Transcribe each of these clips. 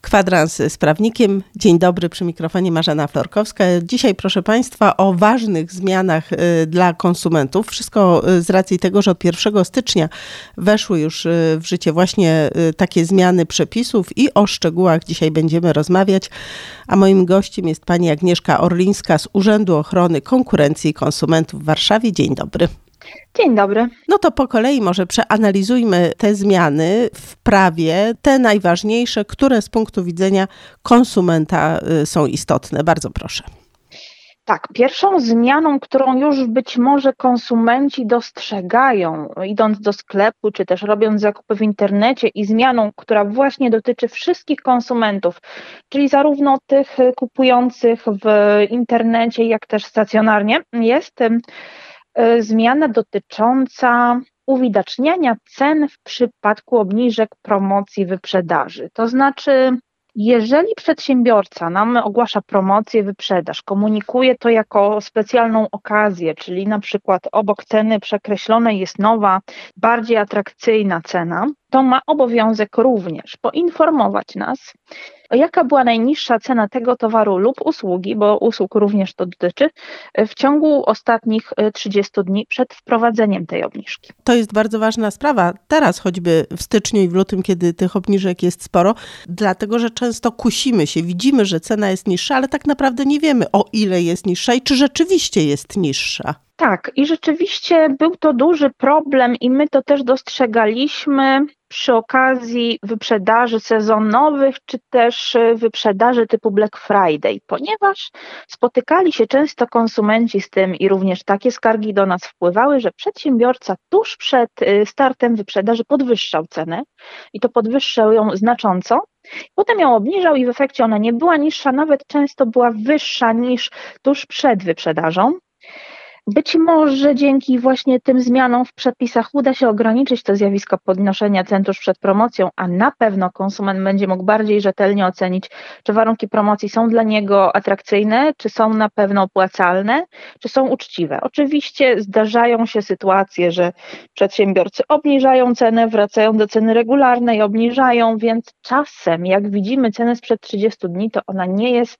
Kwadrans z prawnikiem. Dzień dobry, przy mikrofonie Marzena Florkowska. Dzisiaj, proszę Państwa, o ważnych zmianach dla konsumentów. Wszystko z racji tego, że od 1 stycznia weszły już w życie właśnie takie zmiany przepisów i o szczegółach dzisiaj będziemy rozmawiać. A moim gościem jest pani Agnieszka Orlińska z Urzędu Ochrony Konkurencji i Konsumentów w Warszawie. Dzień dobry. Dzień dobry. No to po kolei może przeanalizujmy te zmiany w prawie, te najważniejsze, które z punktu widzenia konsumenta są istotne. Bardzo proszę. Tak, pierwszą zmianą, którą już być może konsumenci dostrzegają, idąc do sklepu, czy też robiąc zakupy w internecie i zmianą, która właśnie dotyczy wszystkich konsumentów, czyli zarówno tych kupujących w internecie, jak też stacjonarnie, jest zmiana dotycząca uwidaczniania cen w przypadku obniżek, promocji, wyprzedaży. To znaczy, jeżeli przedsiębiorca nam ogłasza promocję, wyprzedaż, komunikuje to jako specjalną okazję, czyli na przykład obok ceny przekreślonej jest nowa, bardziej atrakcyjna cena, to ma obowiązek również poinformować nas, jaka była najniższa cena tego towaru lub usługi, bo usług również to dotyczy, w ciągu ostatnich 30 dni przed wprowadzeniem tej obniżki. To jest bardzo ważna sprawa. Teraz choćby w styczniu i w lutym, kiedy tych obniżek jest sporo, dlatego że często kusimy się, widzimy, że cena jest niższa, ale tak naprawdę nie wiemy, o ile jest niższa i czy rzeczywiście jest niższa. Tak, i rzeczywiście był to duży problem i my to też dostrzegaliśmy przy okazji wyprzedaży sezonowych, czy też wyprzedaży typu Black Friday, ponieważ spotykali się często konsumenci z tym i również takie skargi do nas wpływały, że przedsiębiorca tuż przed startem wyprzedaży podwyższał cenę i to podwyższał ją znacząco. Potem ją obniżał i w efekcie ona nie była niższa, nawet często była wyższa niż tuż przed wyprzedażą. Być może dzięki właśnie tym zmianom w przepisach uda się ograniczyć to zjawisko podnoszenia cen tuż przed promocją, a na pewno konsument będzie mógł bardziej rzetelnie ocenić, czy warunki promocji są dla niego atrakcyjne, czy są na pewno opłacalne, czy są uczciwe. Oczywiście zdarzają się sytuacje, że przedsiębiorcy obniżają cenę, wracają do ceny regularnej, obniżają, więc czasem jak widzimy cenę sprzed 30 dni, to ona nie jest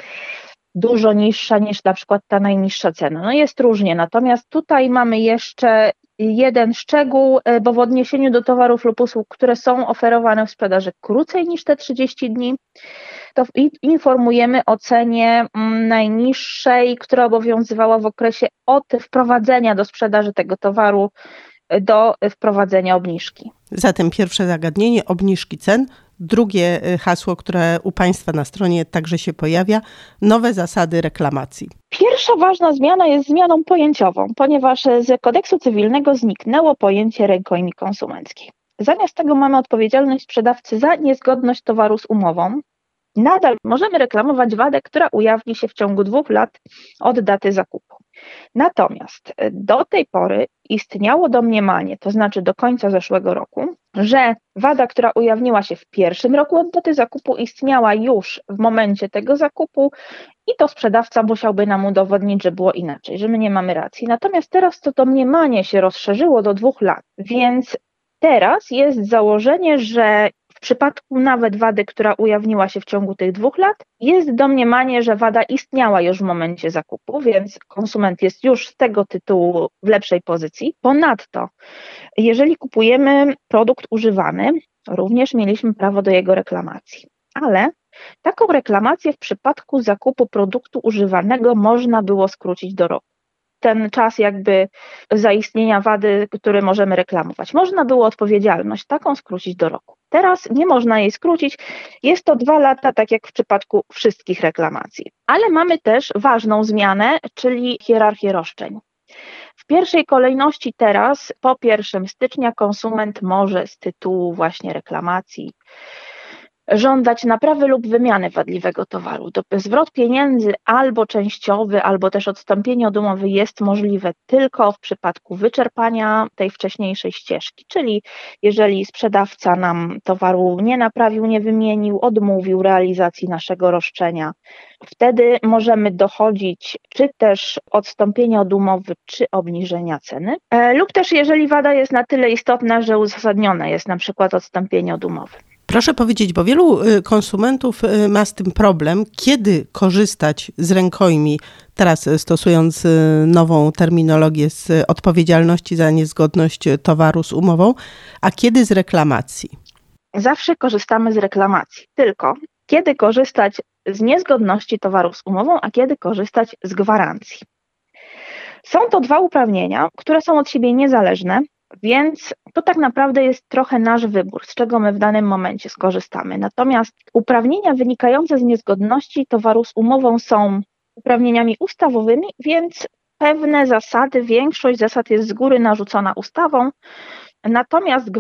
dużo niższa niż na przykład ta najniższa cena. No jest różnie, natomiast tutaj mamy jeszcze jeden szczegół, bo w odniesieniu do towarów lub usług, które są oferowane w sprzedaży krócej niż te 30 dni, to informujemy o cenie najniższej, która obowiązywała w okresie od wprowadzenia do sprzedaży tego towaru do wprowadzenia obniżki. Zatem pierwsze zagadnienie, obniżki cen. Drugie hasło, które u Państwa na stronie także się pojawia, nowe zasady reklamacji. Pierwsza ważna zmiana jest zmianą pojęciową, ponieważ z kodeksu cywilnego zniknęło pojęcie rękojmi konsumenckiej. Zamiast tego mamy odpowiedzialność sprzedawcy za niezgodność towaru z umową. Nadal możemy reklamować wadę, która ujawni się w ciągu 2 lat od daty zakupu. Natomiast do tej pory istniało domniemanie, to znaczy do końca zeszłego roku, że wada, która ujawniła się w pierwszym roku od daty zakupu, istniała już w momencie tego zakupu i to sprzedawca musiałby nam udowodnić, że było inaczej, że my nie mamy racji. Natomiast teraz to domniemanie się rozszerzyło do 2 lat, więc teraz jest założenie, że w przypadku nawet wady, która ujawniła się w ciągu tych 2 lat, jest domniemanie, że wada istniała już w momencie zakupu, więc konsument jest już z tego tytułu w lepszej pozycji. Ponadto, jeżeli kupujemy produkt używany, również mieliśmy prawo do jego reklamacji, ale taką reklamację w przypadku zakupu produktu używanego można było skrócić do roku. Ten czas jakby zaistnienia wady, który możemy reklamować. Można było odpowiedzialność taką skrócić do roku. Teraz nie można jej skrócić. Jest to 2 lata, tak jak w przypadku wszystkich reklamacji. Ale mamy też ważną zmianę, czyli hierarchię roszczeń. W pierwszej kolejności teraz, po 1 stycznia, konsument może z tytułu właśnie reklamacji żądać naprawy lub wymiany wadliwego towaru. Zwrot pieniędzy albo częściowy, albo też odstąpienie od umowy jest możliwe tylko w przypadku wyczerpania tej wcześniejszej ścieżki, czyli jeżeli sprzedawca nam towaru nie naprawił, nie wymienił, odmówił realizacji naszego roszczenia, wtedy możemy dochodzić czy też odstąpienia od umowy, czy obniżenia ceny, lub też jeżeli wada jest na tyle istotna, że uzasadnione jest na przykład odstąpienie od umowy. Proszę powiedzieć, bo wielu konsumentów ma z tym problem, kiedy korzystać z rękojmi, teraz stosując nową terminologię, z odpowiedzialności za niezgodność towaru z umową, a kiedy z reklamacji? Zawsze korzystamy z reklamacji, tylko kiedy korzystać z niezgodności towaru z umową, a kiedy korzystać z gwarancji. Są to dwa uprawnienia, które są od siebie niezależne, więc to tak naprawdę jest trochę nasz wybór, z czego my w danym momencie skorzystamy. Natomiast uprawnienia wynikające z niezgodności towaru z umową są uprawnieniami ustawowymi, więc pewne zasady, większość zasad jest z góry narzucona ustawą. Natomiast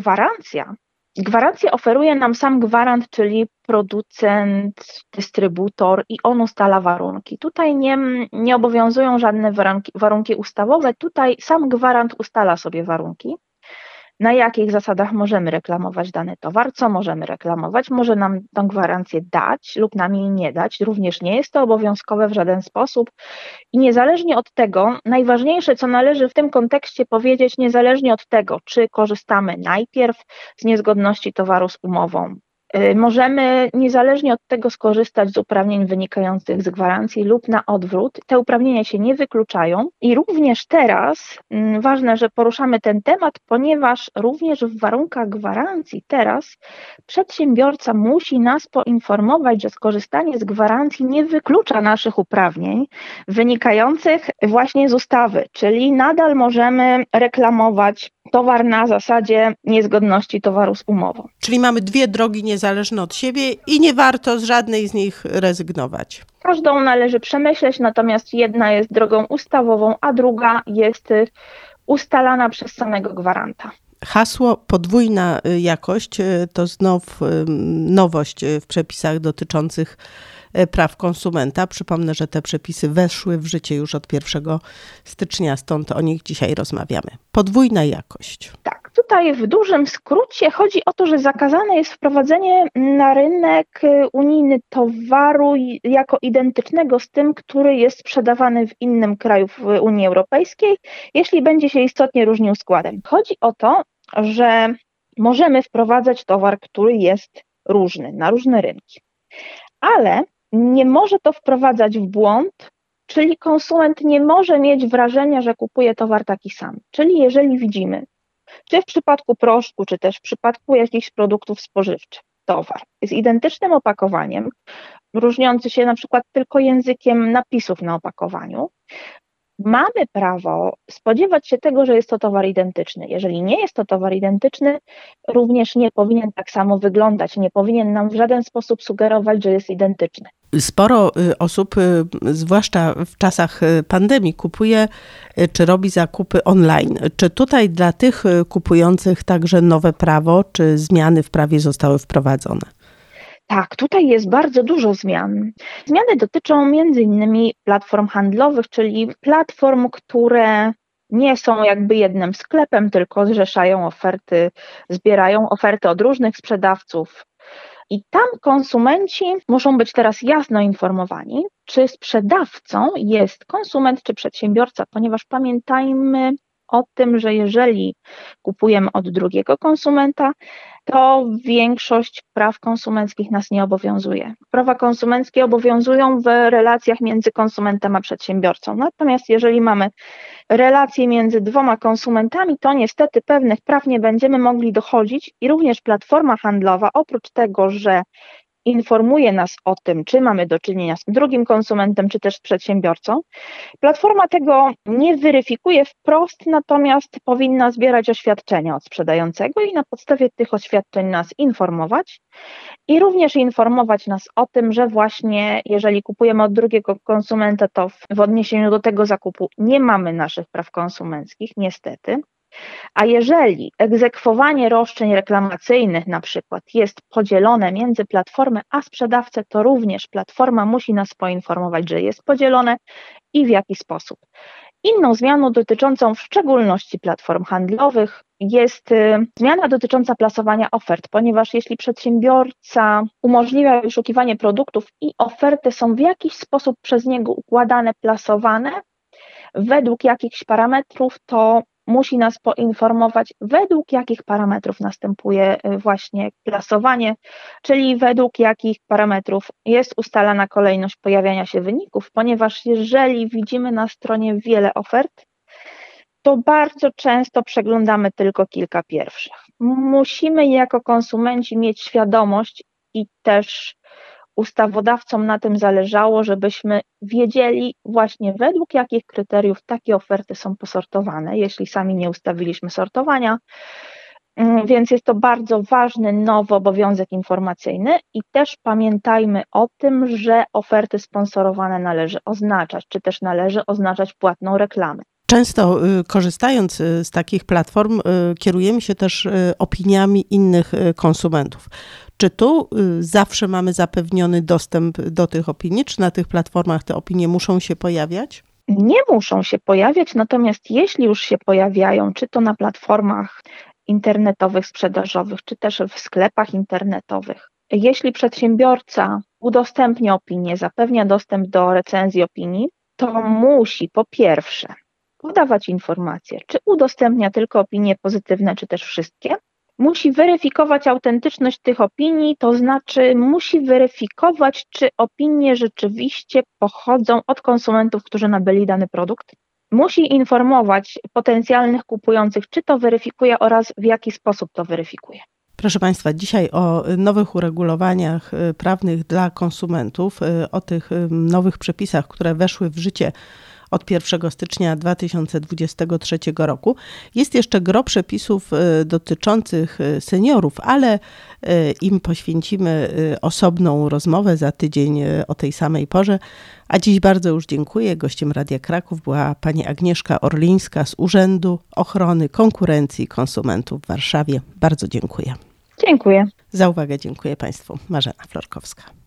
gwarancję oferuje nam sam gwarant, czyli producent, dystrybutor i on ustala warunki. Tutaj nie obowiązują żadne warunki ustawowe, tutaj sam gwarant ustala sobie warunki, na jakich zasadach możemy reklamować dany towar, co możemy reklamować, może nam tę gwarancję dać lub nam jej nie dać, również nie jest to obowiązkowe w żaden sposób i niezależnie od tego, najważniejsze co należy w tym kontekście powiedzieć, niezależnie od tego, czy korzystamy najpierw z niezgodności towaru z umową, możemy niezależnie od tego skorzystać z uprawnień wynikających z gwarancji lub na odwrót. Te uprawnienia się nie wykluczają i również teraz ważne, że poruszamy ten temat, ponieważ również w warunkach gwarancji teraz przedsiębiorca musi nas poinformować, że skorzystanie z gwarancji nie wyklucza naszych uprawnień wynikających właśnie z ustawy, czyli nadal możemy reklamować towar na zasadzie niezgodności towaru z umową. Czyli mamy dwie drogi niezależne od siebie i nie warto z żadnej z nich rezygnować. Każdą należy przemyśleć, natomiast jedna jest drogą ustawową, a druga jest ustalana przez samego gwaranta. Hasło podwójna jakość to znów nowość w przepisach dotyczących praw konsumenta. Przypomnę, że te przepisy weszły w życie już od 1 stycznia, stąd o nich dzisiaj rozmawiamy. Podwójna jakość. Tak, tutaj w dużym skrócie chodzi o to, że zakazane jest wprowadzenie na rynek unijny towaru jako identycznego z tym, który jest sprzedawany w innym kraju w Unii Europejskiej, jeśli będzie się istotnie różnił składem. Chodzi o to, że możemy wprowadzać towar, który jest różny, na różne rynki, ale nie może to wprowadzać w błąd, czyli konsument nie może mieć wrażenia, że kupuje towar taki sam. Czyli jeżeli widzimy, czy w przypadku proszku, czy też w przypadku jakichś produktów spożywczych, towar z identycznym opakowaniem, różniący się na przykład tylko językiem napisów na opakowaniu, mamy prawo spodziewać się tego, że jest to towar identyczny. Jeżeli nie jest to towar identyczny, również nie powinien tak samo wyglądać, nie powinien nam w żaden sposób sugerować, że jest identyczny. Sporo osób, zwłaszcza w czasach pandemii, kupuje czy robi zakupy online. Czy tutaj dla tych kupujących także nowe prawo, czy zmiany w prawie zostały wprowadzone? Tak, tutaj jest bardzo dużo zmian. Zmiany dotyczą m.in. platform handlowych, czyli platform, które nie są jakby jednym sklepem, tylko zrzeszają oferty, zbierają oferty od różnych sprzedawców. I tam konsumenci muszą być teraz jasno informowani, czy sprzedawcą jest konsument czy przedsiębiorca, ponieważ pamiętajmy o tym, że jeżeli kupujemy od drugiego konsumenta, to większość praw konsumenckich nas nie obowiązuje. Prawa konsumenckie obowiązują w relacjach między konsumentem a przedsiębiorcą. Natomiast jeżeli mamy relacje między dwoma konsumentami, to niestety pewnych praw nie będziemy mogli dochodzić i również platforma handlowa, oprócz tego, że informuje nas o tym, czy mamy do czynienia z drugim konsumentem, czy też z przedsiębiorcą. Platforma tego nie weryfikuje wprost, natomiast powinna zbierać oświadczenia od sprzedającego i na podstawie tych oświadczeń nas informować i również informować nas o tym, że właśnie jeżeli kupujemy od drugiego konsumenta, to w odniesieniu do tego zakupu nie mamy naszych praw konsumenckich, niestety. A jeżeli egzekwowanie roszczeń reklamacyjnych na przykład jest podzielone między platformę a sprzedawcę, to również platforma musi nas poinformować, że jest podzielone i w jaki sposób. Inną zmianą dotyczącą w szczególności platform handlowych jest zmiana dotycząca plasowania ofert, ponieważ jeśli przedsiębiorca umożliwia wyszukiwanie produktów i oferty są w jakiś sposób przez niego układane, plasowane według jakichś parametrów, to musi nas poinformować, według jakich parametrów następuje właśnie klasowanie, czyli według jakich parametrów jest ustalana kolejność pojawiania się wyników, ponieważ jeżeli widzimy na stronie wiele ofert, to bardzo często przeglądamy tylko kilka pierwszych. Musimy jako konsumenci mieć świadomość i też ustawodawcom na tym zależało, żebyśmy wiedzieli właśnie według jakich kryteriów takie oferty są posortowane, jeśli sami nie ustawiliśmy sortowania. Więc jest to bardzo ważny, nowy obowiązek informacyjny i też pamiętajmy o tym, że oferty sponsorowane należy oznaczać, czy też należy oznaczać płatną reklamę. Często korzystając z takich platform kierujemy się też opiniami innych konsumentów. Czy tu zawsze mamy zapewniony dostęp do tych opinii, czy na tych platformach te opinie muszą się pojawiać? Nie muszą się pojawiać, natomiast jeśli już się pojawiają, czy to na platformach internetowych, sprzedażowych, czy też w sklepach internetowych, jeśli przedsiębiorca udostępnia opinię, zapewnia dostęp do recenzji opinii, to musi po pierwsze podawać informacje, czy udostępnia tylko opinie pozytywne, czy też wszystkie. Musi weryfikować autentyczność tych opinii, to znaczy musi weryfikować, czy opinie rzeczywiście pochodzą od konsumentów, którzy nabyli dany produkt. Musi informować potencjalnych kupujących, czy to weryfikuje oraz w jaki sposób to weryfikuje. Proszę Państwa, dzisiaj o nowych uregulowaniach prawnych dla konsumentów, o tych nowych przepisach, które weszły w życie od 1 stycznia 2023 roku. Jest jeszcze gro przepisów dotyczących seniorów, ale im poświęcimy osobną rozmowę za tydzień o tej samej porze. A dziś bardzo już dziękuję. Gościem Radia Kraków była pani Agnieszka Orlińska z Urzędu Ochrony Konkurencji i Konsumentów w Warszawie. Bardzo dziękuję. Dziękuję. Za uwagę dziękuję Państwu. Marzena Florkowska.